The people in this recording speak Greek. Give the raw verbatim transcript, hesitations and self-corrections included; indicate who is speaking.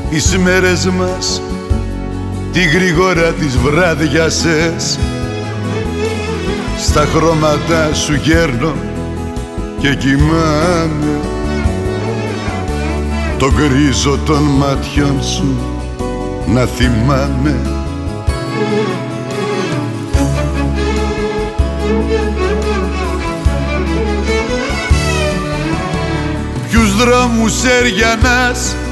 Speaker 1: τις μέρες μας τη γρήγορα τις βράδιασες. Στα χρώματα σου γέρνω και κοιμάμαι, το γκρίζο των μάτιων σου να θυμάμαι. Ποιους δρόμους έριανας